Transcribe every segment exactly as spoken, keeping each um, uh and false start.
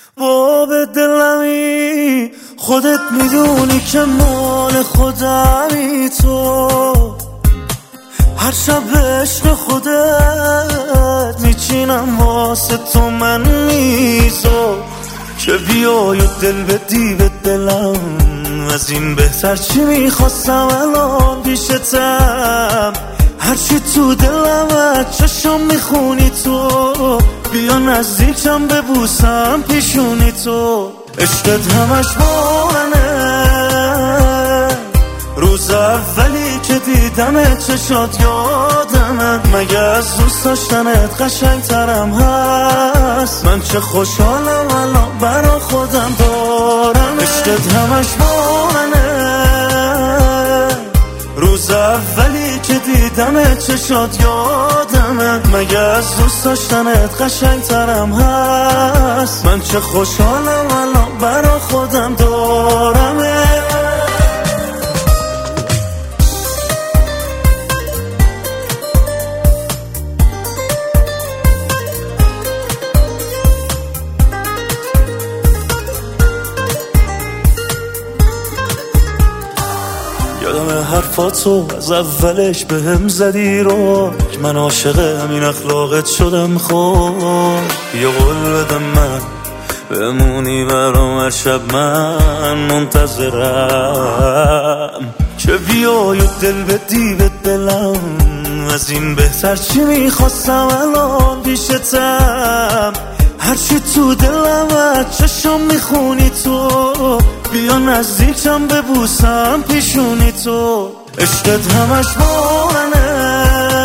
باب دلمی خودت میدونی که مال خودمی تو، هر شب به عشق خودت میچینم واسه تو من میزو، که بیای و دل بدی به دلم، از این بهتر چی میخواستم الان پیشتم، هرچی تو دلم از چشم میخونی تو، بیا نزدیکم ببوسم پیشونی تو، عشقت همش با منه، روز اولی که دیدمت چشات یادمه، مگه از دوست داشتنت قشنگ ترم هست، من چه خوشحالم الان برا خودم دارم، عشقت همش با منه، روز اولی که دیدمت چشات یادمه، مگه از دوست داشتنت قشنگ ترم هست، من چه خوشحالم الان برا خودم دارم. یادم حرفاتو از اولش به هم زدی رو، که من عاشق همین اخلاقت شدم، خود یه قول بدم من بمونی برام هر شب، من منتظرم که بیای و دل بدی به دلم، از این بهتر چی میخواستم الان پیشتم، هرچی تو دلم از چشم میخونی تو، بیا نزدیکم ببوسم پیشونی تو، عشقت همش با منه،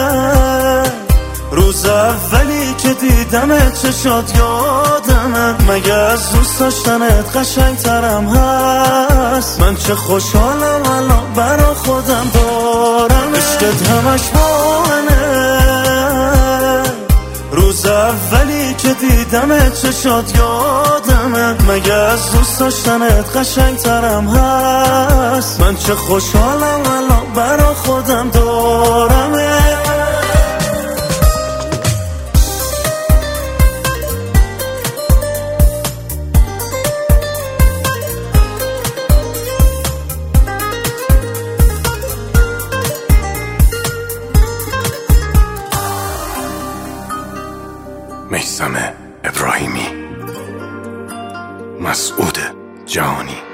روز اولی که دیدمت چشات یادمه، مگه از دوست داشتنت قشنگ ترم هست، من چه خوشحالم الان برا خودم دارم، عشقت همش با منه، روز اولی که دیدمت چشات یادمه، مگه از دوست داشتنت قشنگ ترم هست، من چه خوشحالم الان برا خودم دارم. میثم ابراهیمی، مسعود جهانی.